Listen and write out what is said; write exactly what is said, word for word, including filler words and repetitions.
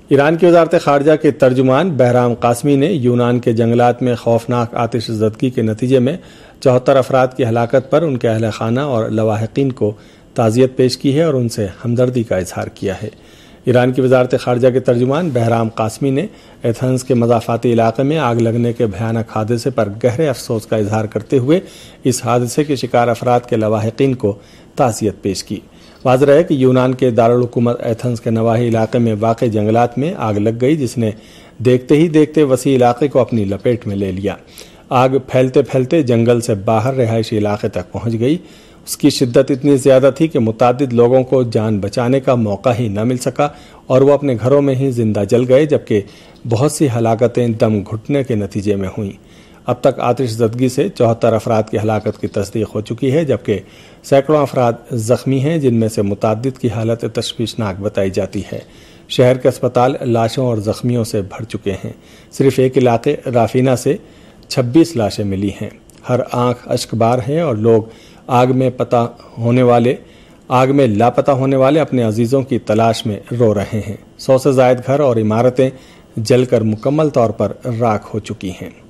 ایران کی وزارت خارجہ کے ترجمان بہرام قاسمی نے یونان کے جنگلات میں خوفناک آتش زدگی کے نتیجے میں چوہتر افراد کی ہلاکت پر ان کے اہل خانہ اور لواحقین کو تعزیت پیش کی ہے اور ان سے ہمدردی کا اظہار کیا ہے۔ ایران کی وزارت خارجہ کے ترجمان بہرام قاسمی نے ایتھنز کے مضافاتی علاقے میں آگ لگنے کے بھیانک حادثے پر گہرے افسوس کا اظہار کرتے ہوئے اس حادثے کے شکار افراد کے لواحقین کو تعزیت پیش کی۔ واضح ہے کہ یونان کے دارالحکومت ایتھنز کے نواحی علاقے میں واقع جنگلات میں آگ لگ گئی، جس نے دیکھتے ہی دیکھتے وسیع علاقے کو اپنی لپیٹ میں لے لیا۔ آگ پھیلتے پھیلتے جنگل سے باہر رہائشی علاقے تک پہنچ گئی۔ اس کی شدت اتنی زیادہ تھی کہ متعدد لوگوں کو جان بچانے کا موقع ہی نہ مل سکا اور وہ اپنے گھروں میں ہی زندہ جل گئے، جبکہ بہت سی ہلاکتیں دم گھٹنے کے نتیجے میں ہوئیں۔ اب تک آتش زدگی سے چوہتر افراد کی ہلاکت کی تصدیق ہو چکی ہے، جبکہ سینکڑوں افراد زخمی ہیں، جن میں سے متعدد کی حالت تشویشناک بتائی جاتی ہے۔ شہر کے اسپتال لاشوں اور زخمیوں سے بھر چکے ہیں۔ صرف ایک علاقے رافینہ سے چھبیس لاشیں ملی ہیں۔ ہر آنکھ اشک بار ہے اور لوگ آگ میں پتہ ہونے والے آگ میں لاپتہ ہونے والے اپنے عزیزوں کی تلاش میں رو رہے ہیں۔ سو سے زائد گھر اور عمارتیں جل کر مکمل طور پر راکھ ہو چکی ہیں۔